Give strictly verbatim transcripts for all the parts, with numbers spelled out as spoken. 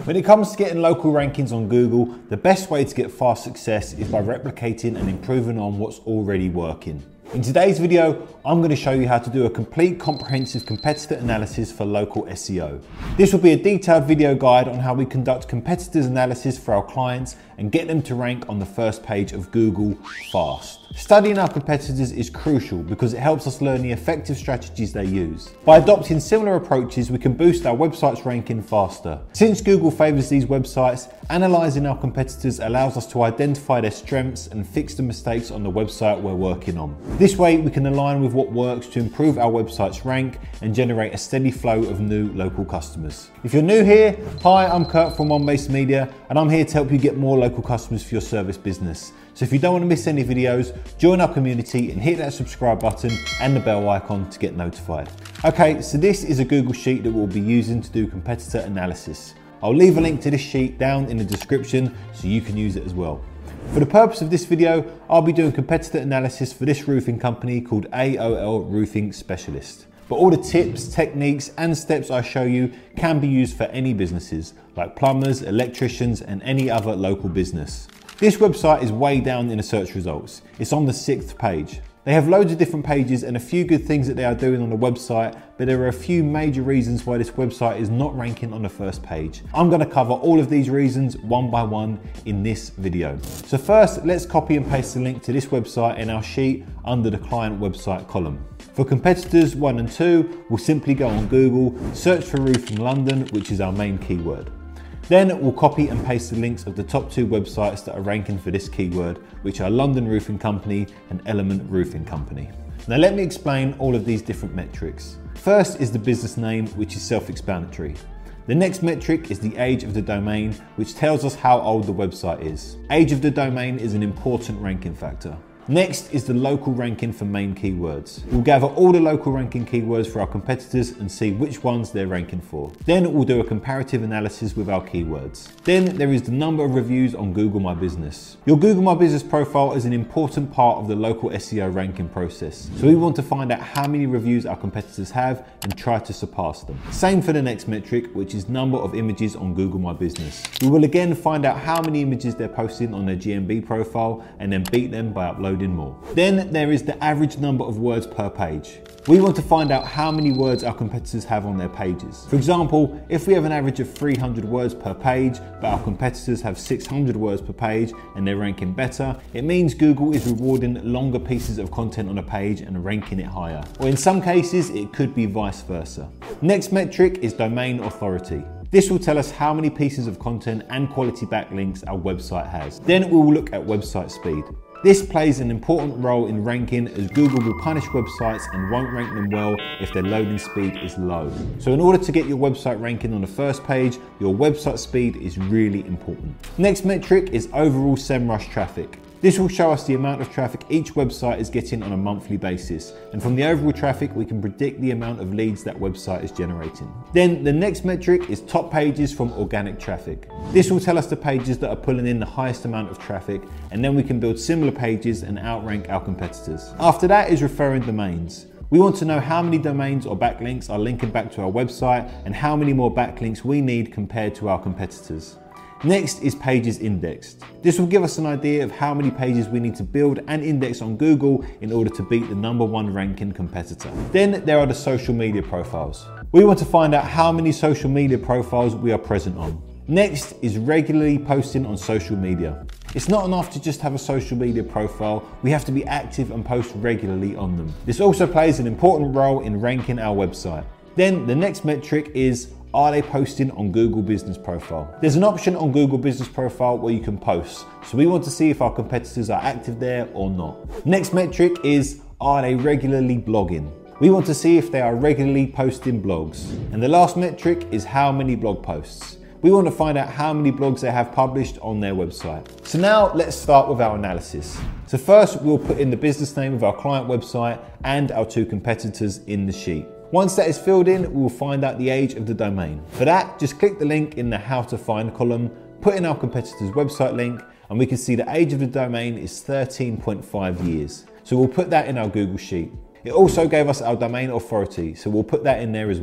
When it comes to getting local rankings on Google, the best way to get fast success is by replicating and improving on what's already working. In today's video, I'm going to show you how to do a complete comprehensive competitor analysis for local S E O. This will be a detailed video guide on how we conduct competitors analysis for our clients and get them to rank on the first page of Google fast. Studying our competitors is crucial because it helps us learn the effective strategies they use. By adopting similar approaches, we can boost our website's ranking faster. Since Google favors these websites, analyzing our competitors allows us to identify their strengths and fix the mistakes on the website we're working on. This way, we can align with what works to improve our website's rank and generate a steady flow of new local customers. If you're new here, hi, I'm Kurt from One Base Media, and I'm here to help you get more local customers for your service business. So if you don't want to miss any videos, join our community and hit that subscribe button and the bell icon to get notified. Okay, so this is a Google sheet that we'll be using to do competitor analysis. I'll leave a link to this sheet down in the description so you can use it as well. For the purpose of this video, I'll be doing competitor analysis for this roofing company called A O L Roofing Specialist. But all the tips, techniques and steps I show you can be used for any businesses like plumbers, electricians and any other local business. This website is way down in the search results. It's on the sixth page. They have loads of different pages and a few good things that they are doing on the website, but there are a few major reasons why this website is not ranking on the first page. I'm going to cover all of these reasons one by one in this video. So first, let's copy and paste the link to this website in our sheet under the client website column. For competitors one and two, we'll simply go on Google, search for Roofing London, which is our main keyword. Then we'll copy and paste the links of the top two websites that are ranking for this keyword, which are London Roofing Company and Element Roofing Company. Now let me explain all of these different metrics. First is the business name, which is self-explanatory. The next metric is the age of the domain, which tells us how old the website is. Age of the domain is an important ranking factor. Next is the local ranking for main keywords. We'll gather all the local ranking keywords for our competitors and see which ones they're ranking for. Then we'll do a comparative analysis with our keywords. Then there is the number of reviews on Google My Business. Your Google My Business profile is an important part of the local S E O ranking process. So we want to find out how many reviews our competitors have and try to surpass them. Same for the next metric, which is number of images on Google My Business. We will again find out how many images they're posting on their G M B profile and then beat them by uploading more. Then there is the average number of words per page. We want to find out how many words our competitors have on their pages. For example, if we have an average of three hundred words per page, but our competitors have six hundred words per page and they're ranking better, it means Google is rewarding longer pieces of content on a page and ranking it higher. Or in some cases, it could be vice versa. Next metric is domain authority. This will tell us how many pieces of content and quality backlinks our website has. Then we will look at website speed. This plays an important role in ranking as Google will punish websites and won't rank them well if their loading speed is low. So in order to get your website ranking on the first page, your website speed is really important. Next metric is overall SEMrush traffic. This will show us the amount of traffic each website is getting on a monthly basis. And from the overall traffic, we can predict the amount of leads that website is generating. Then the next metric is top pages from organic traffic. This will tell us the pages that are pulling in the highest amount of traffic, and then we can build similar pages and outrank our competitors. After that is referring domains. We want to know how many domains or backlinks are linking back to our website and how many more backlinks we need compared to our competitors. Next is pages indexed. This will give us an idea of how many pages we need to build and index on Google in order to beat the number one ranking competitor. Then there are the social media profiles. We want to find out how many social media profiles we are present on. Next is regularly posting on social media. It's not enough to just have a social media profile, we have to be active and post regularly on them. This also plays an important role in ranking our website. Then the next metric is, are they posting on Google Business Profile? There's an option on Google Business Profile where you can post. So we want to see if our competitors are active there or not. Next metric is, are they regularly blogging? We want to see if they are regularly posting blogs. And the last metric is how many blog posts. We want to find out how many blogs they have published on their website. So now let's start with our analysis. So first we'll put in the business name of our client website and our two competitors in the sheet. Once that is filled in, we will find out the age of the domain. For that, just click the link in the How to Find column, put in our competitor's website link, and we can see the age of the domain is thirteen point five years. So we'll put that in our Google Sheet. It also gave us our domain authority, so we'll put that in there as well.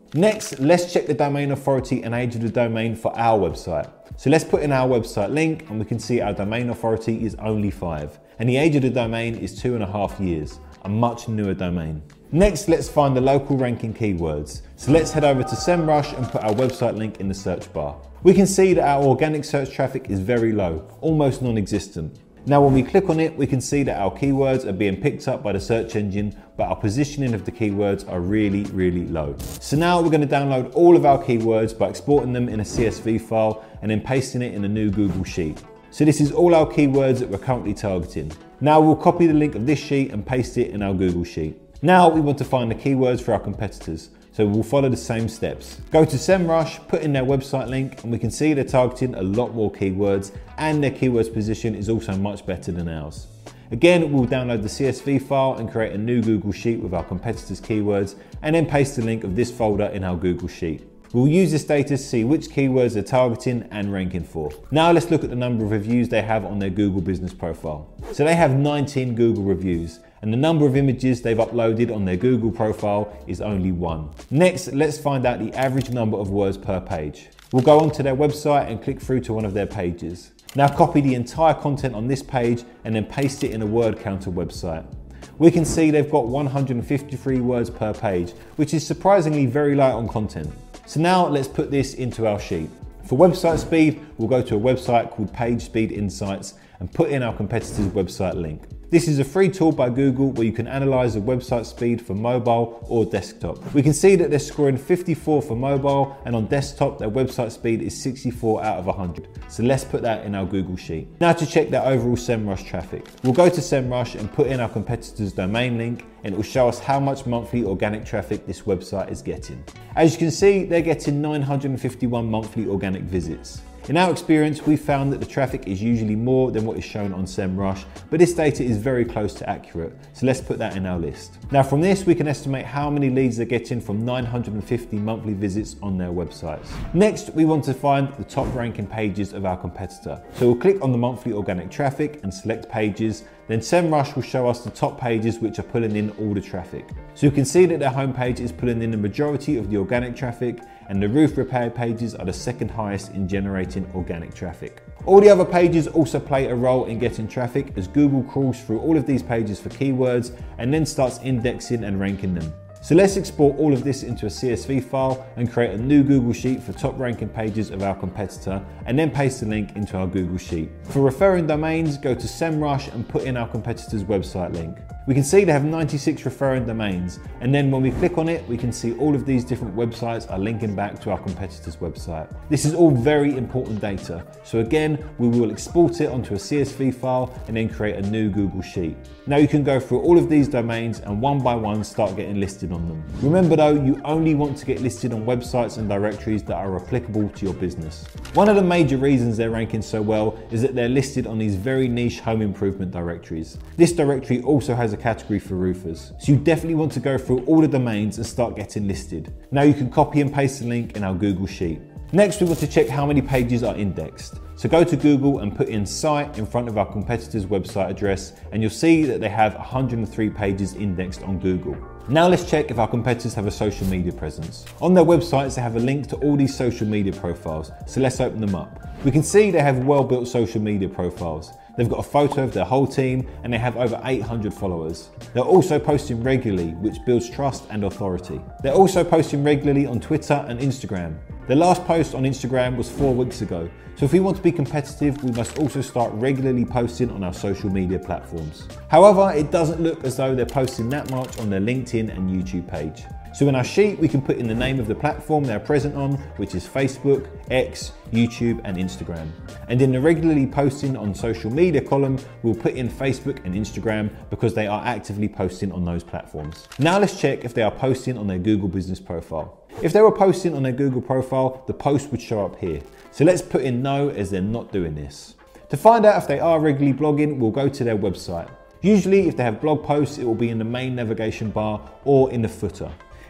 Next, let's check the domain authority and age of the domain for our website. So let's put in our website link and we can see our domain authority is only five. And the age of the domain is two and a half years, a much newer domain. Next, let's find the local ranking keywords. So let's head over to SEMrush and put our website link in the search bar. We can see that our organic search traffic is very low, almost non-existent. Now when we click on it, we can see that our keywords are being picked up by the search engine, but our positioning of the keywords are really, really low. So now we're going to download all of our keywords by exporting them in a C S V file and then pasting it in a new Google Sheet. So this is all our keywords that we're currently targeting. Now we'll copy the link of this sheet and paste it in our Google Sheet. Now we want to find the keywords for our competitors. So we'll follow the same steps. Go to SEMrush, put in their website link, and we can see they're targeting a lot more keywords and their keywords position is also much better than ours. Again, we'll download the C S V file and create a new Google Sheet with our competitors' keywords and then paste the link of this folder in our Google Sheet. We'll use this data to see which keywords they're targeting and ranking for. Now let's look at the number of reviews they have on their Google business profile. So they have nineteen Google reviews, and the number of images they've uploaded on their Google profile is only one. Next, let's find out the average number of words per page. We'll go onto their website and click through to one of their pages. Now copy the entire content on this page and then paste it in a word counter website. We can see they've got one hundred fifty-three words per page, which is surprisingly very light on content. So now let's put this into our sheet. For website speed, we'll go to a website called PageSpeed Insights and put in our competitor's website link. This is a free tool by Google where you can analyze the website speed for mobile or desktop. We can see that they're scoring fifty-four for mobile, and on desktop their website speed is sixty-four out of one hundred. So let's put that in our Google Sheet. Now to check their overall SEMrush traffic. We'll go to SEMrush and put in our competitor's domain link, and it will show us how much monthly organic traffic this website is getting. As you can see, they're getting nine hundred fifty-one monthly organic visits. In our experience, we found that the traffic is usually more than what is shown on SEMrush, but this data is very close to accurate, so let's put that in our list. Now from this, we can estimate how many leads they're getting from nine hundred fifty monthly visits on their websites. Next, we want to find the top ranking pages of our competitor. So we'll click on the monthly organic traffic and select pages, then SEMrush will show us the top pages which are pulling in all the traffic. So you can see that their homepage is pulling in the majority of the organic traffic, and the roof repair pages are the second highest in generating organic traffic. All the other pages also play a role in getting traffic, as Google crawls through all of these pages for keywords and then starts indexing and ranking them. So let's export all of this into a C S V file and create a new Google Sheet for top ranking pages of our competitor, and then paste the link into our Google Sheet. For referring domains, go to SEMrush and put in our competitor's website link. We can see they have ninety-six referring domains, and then when we click on it, we can see all of these different websites are linking back to our competitor's website. This is all very important data. So again, we will export it onto a C S V file and then create a new Google Sheet. Now you can go through all of these domains and one by one start getting listed on them. Remember though, you only want to get listed on websites and directories that are applicable to your business. One of the major reasons they're ranking so well is that they're listed on these very niche home improvement directories. This directory also has a category for roofers. So you definitely want to go through all the domains and start getting listed. Now you can copy and paste the link in our Google Sheet. Next, we want to check how many pages are indexed. So go to Google and put in site in front of our competitor's website address, and you'll see that they have one hundred three pages indexed on Google. Now let's check if our competitors have a social media presence. On their websites, they have a link to all these social media profiles. So let's open them up. We can see they have well-built social media profiles. They've got a photo of their whole team and they have over eight hundred followers. They're also posting regularly, which builds trust and authority. They're also posting regularly on Twitter and Instagram. Their last post on Instagram was four weeks ago. So if we want to be competitive, we must also start regularly posting on our social media platforms. However, it doesn't look as though they're posting that much on their LinkedIn and YouTube page. So in our sheet, we can put in the name of the platform they're present on, which is Facebook, X, YouTube, and Instagram. And in the regularly posting on social media column, we'll put in Facebook and Instagram because they are actively posting on those platforms. Now let's check if they are posting on their Google business profile. If they were posting on their Google profile, the post would show up here. So let's put in no, as they're not doing this. To find out if they are regularly blogging, we'll go to their website. Usually if they have blog posts, it will be in the main navigation bar or in the footer.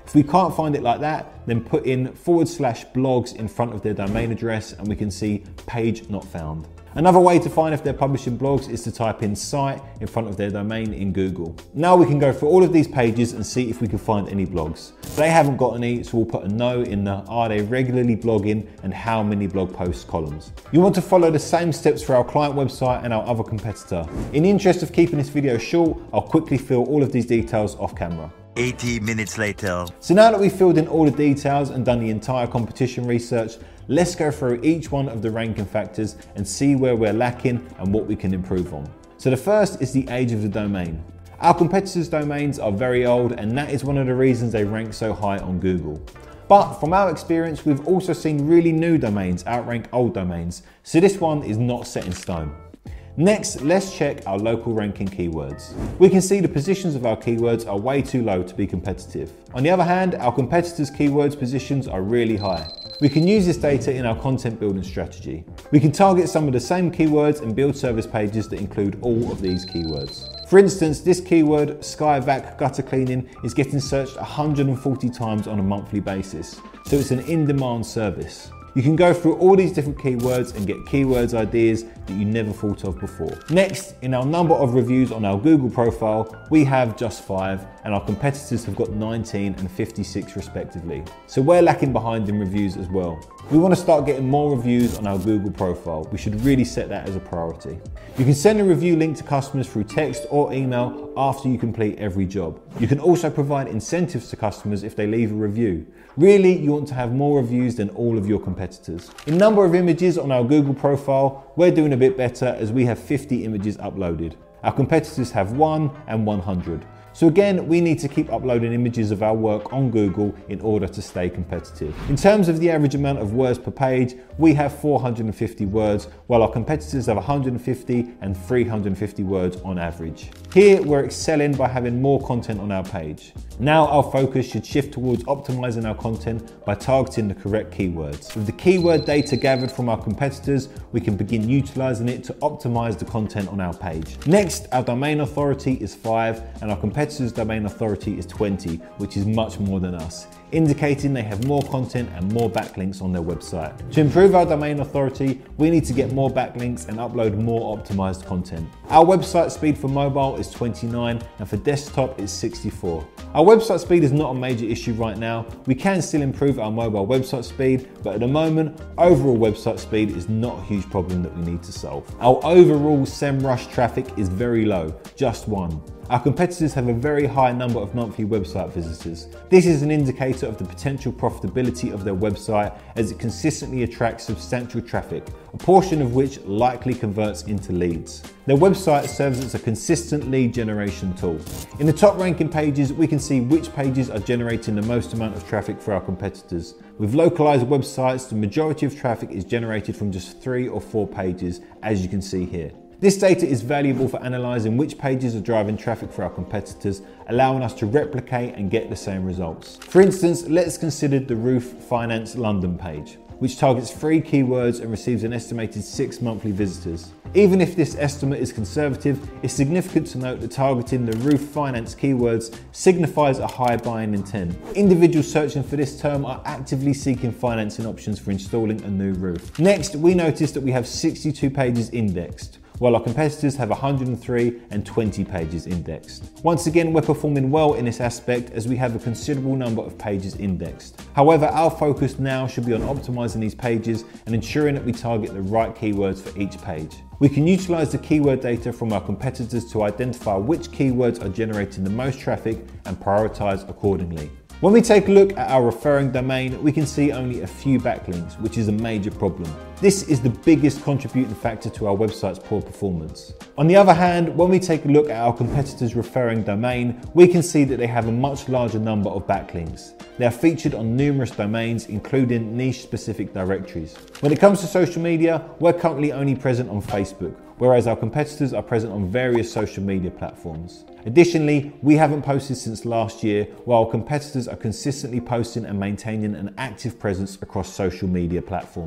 If we can't find it like that, then put in forward slash blogs in front of their domain address and we can see page not found. Another way to find if they're publishing blogs is to type in site in front of their domain in Google. Now we can go through all of these pages and see if we can find any blogs. They haven't got any, so we'll put a no in the are they regularly blogging and how many blog posts columns. You want to follow the same steps for our client website and our other competitor. In the interest of keeping this video short, I'll quickly fill all of these details off camera. eighty minutes later. So now that we've filled in all the details and done the entire competition research, let's go through each one of the ranking factors and see where we're lacking and what we can improve on. So the first is the age of the domain. Our competitors' domains are very old, and that is one of the reasons they rank so high on Google. But from our experience, we've also seen really new domains outrank old domains, so this one is not set in stone. Next, let's check our local ranking keywords. We can see the positions of our keywords are way too low to be competitive. On the other hand, our competitors' keywords positions are really high. We can use this data in our content building strategy. We can target some of the same keywords and build service pages that include all of these keywords. For instance, this keyword, Skyvac gutter cleaning, is getting searched one hundred forty times on a monthly basis, so it's an in-demand service. You can go through all these different keywords and get keywords ideas that you never thought of before. Next, in our number of reviews on our Google profile, we have just five, and our competitors have got nineteen and fifty-six respectively. So we're lacking behind in reviews as well. We want to start getting more reviews on our Google profile. We should really set that as a priority. You can send a review link to customers through text or email after you complete every job. You can also provide incentives to customers if they leave a review. Really, you want to have more reviews than all of your competitors. In number of images on our Google profile, we're doing a bit better as we have fifty images uploaded. Our competitors have one and one hundred. So again, we need to keep uploading images of our work on Google in order to stay competitive. In terms of the average amount of words per page, we have four hundred fifty words, while our competitors have one hundred fifty and three hundred fifty words on average. Here, we're excelling by having more content on our page. Now our focus should shift towards optimizing our content by targeting the correct keywords. With the keyword data gathered from our competitors, we can begin utilizing it to optimize the content on our page. Next, our domain authority is five and our competitors' domain authority is twenty, which is much more than us, indicating they have more content and more backlinks on their website. To improve our domain authority, we need to get more backlinks and upload more optimized content. Our website speed for mobile is twenty-nine and for desktop is sixty-four. Our website speed is not a major issue right now. We can still improve our mobile website speed, but at the moment, overall website speed is not a huge problem that we need to solve. Our overall SEMrush traffic is very low, just one. Our competitors have a very high number of monthly website visitors. This is an indicator of the potential profitability of their website as it consistently attracts substantial traffic, a portion of which likely converts into leads. Their website serves as a consistent lead generation tool. In the top ranking pages, we can see which pages are generating the most amount of traffic for our competitors. With localized websites, the majority of traffic is generated from just three or four pages, as you can see here. This data is valuable for analysing which pages are driving traffic for our competitors, allowing us to replicate and get the same results. For instance, let's consider the Roof Finance London page, which targets three keywords and receives an estimated six monthly visitors. Even if this estimate is conservative, it's significant to note that targeting the roof finance keywords signifies a high buying intent. Individuals searching for this term are actively seeking financing options for installing a new roof. Next, we notice that we have sixty-two pages indexed, while our competitors have one hundred three and twenty pages indexed. Once again, we're performing well in this aspect as we have a considerable number of pages indexed. However, our focus now should be on optimizing these pages and ensuring that we target the right keywords for each page. We can utilize the keyword data from our competitors to identify which keywords are generating the most traffic and prioritize accordingly. When we take a look at our referring domain, we can see only a few backlinks, which is a major problem. This is the biggest contributing factor to our website's poor performance. On the other hand, when we take a look at our competitors' referring domain, we can see that they have a much larger number of backlinks. They are featured on numerous domains, including niche-specific directories. When it comes to social media, we're currently only present on Facebook, whereas our competitors are present on various social media platforms. Additionally, we haven't posted since last year, while competitors are consistently posting and maintaining an active presence across social media platforms.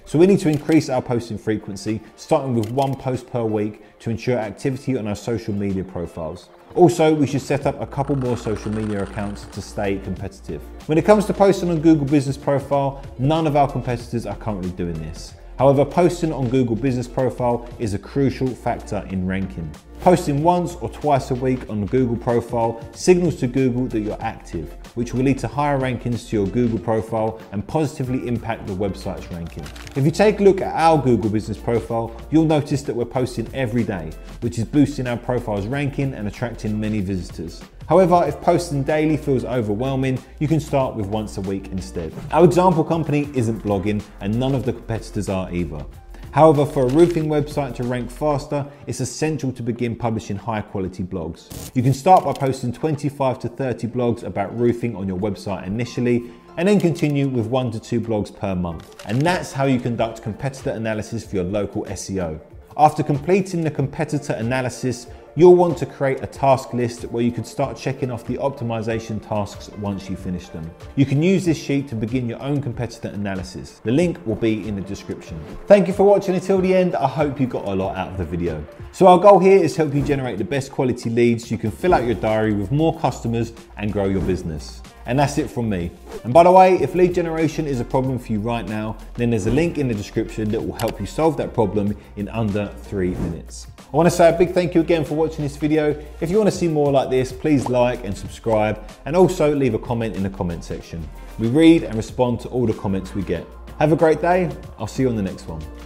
So we need to increase our posting frequency, starting with one post per week to ensure activity on our social media profiles. Also, we should set up a couple more social media accounts to stay competitive. When it comes to posting on Google Business Profile, none of our competitors are currently doing this. However, posting on Google Business Profile is a crucial factor in ranking. Posting once or twice a week on the Google profile signals to Google that you're active, which will lead to higher rankings to your Google profile and positively impact the website's ranking. If you take a look at our Google Business Profile, you'll notice that we're posting every day, which is boosting our profile's ranking and attracting many visitors. However, if posting daily feels overwhelming, you can start with once a week instead. Our example company isn't blogging, and none of the competitors are either. However, for a roofing website to rank faster, it's essential to begin publishing high quality blogs. You can start by posting twenty-five to thirty blogs about roofing on your website initially, and then continue with one to two blogs per month. And that's how you conduct competitor analysis for your local S E O. After completing the competitor analysis, you'll want to create a task list where you can start checking off the optimization tasks once you finish them. You can use this sheet to begin your own competitor analysis. The link will be in the description. Thank you for watching until the end. I hope you got a lot out of the video. So our goal here is to help you generate the best quality leads so you can fill out your diary with more customers and grow your business. And that's it from me. And by the way, if lead generation is a problem for you right now, then there's a link in the description that will help you solve that problem in under three minutes. I want to say a big thank you again for watching this video. If you want to see more like this, please like and subscribe, and also leave a comment in the comment section. We read and respond to all the comments we get. Have a great day. I'll see you on the next one.